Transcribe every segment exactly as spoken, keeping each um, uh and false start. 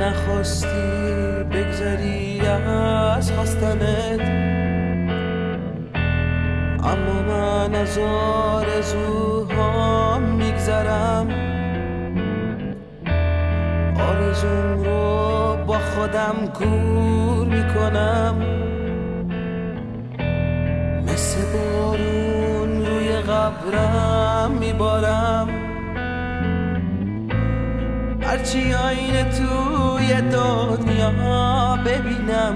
نخواستی بگذری از خواستنت، اما من از آرزوهام میگذرم. آرزوم رو با خودم کور میکنم، مثل بارون روی قبرم میبارم. هرچی آینه توی دنیا ببینم،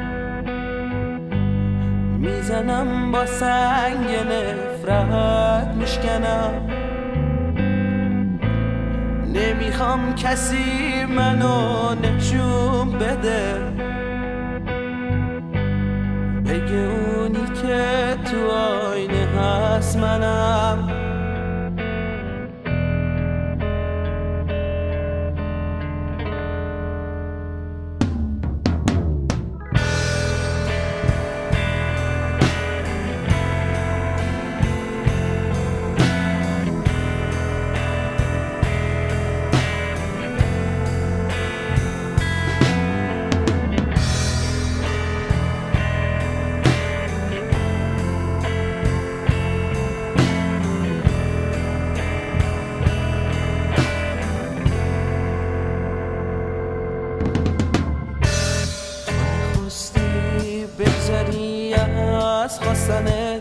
میزنم با سنگ نفرت میشکنم. نمیخوام کسی منو نشون بده، بگه اونی که تو آینه هست منم. بگذری از خواستنت،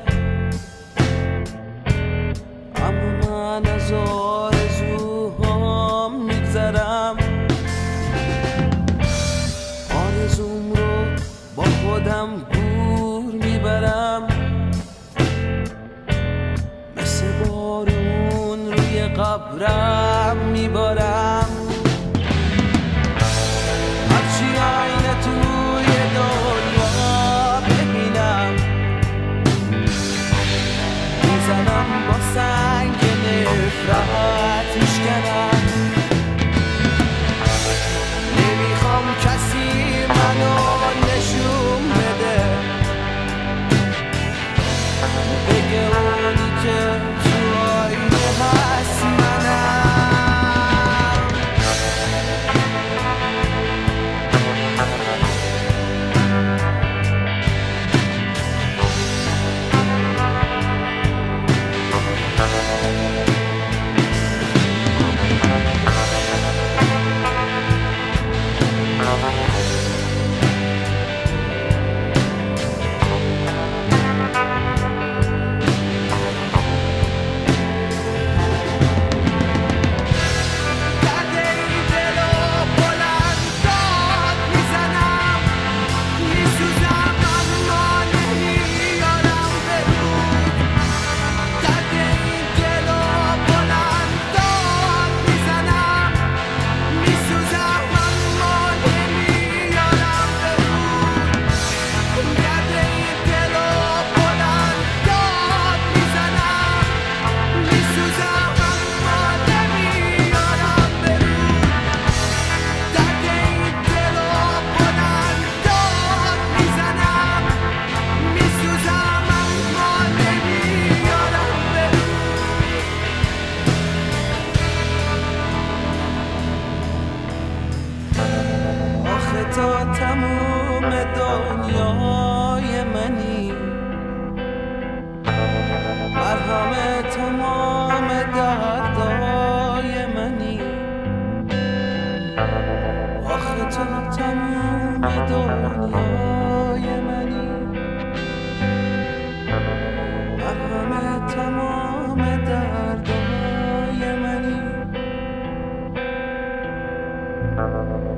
اما من از آرزوهام میگذرم. آرزوم رو با خودم گور میبرم، مثل بارون روی قبرم میبارم. هرچی آینه توی دنیا میزنم با سنگ نفرت میشکنم. نمیخوام کسی منو نشون بده، بگه اونی که تو آینه هست منم. تو تموم دنیای منی، مرهم تمام دردای منی. آخه تو تموم دنیای منی، مرهم تمام دردای منی.